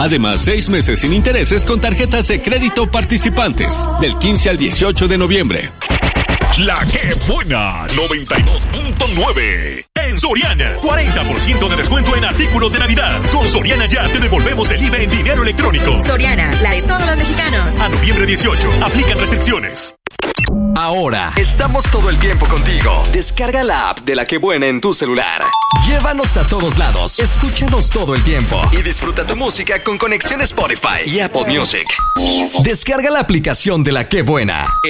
Además, 6 meses sin intereses con tarjetas de crédito participantes. Del 15 al 18 de noviembre. La que buena 92.9. En Soriana, 40% de descuento en artículos de Navidad. Con Soriana ya te devolvemos el IVA en dinero electrónico. Soriana, la de todos los mexicanos. A noviembre 18, aplican restricciones. Ahora, estamos todo el tiempo contigo. Descarga la app de La Que Buena en tu celular. Llévanos a todos lados. Escúchanos todo el tiempo. Y disfruta tu música con conexión Spotify y Apple Music. Descarga la aplicación de La Que Buena.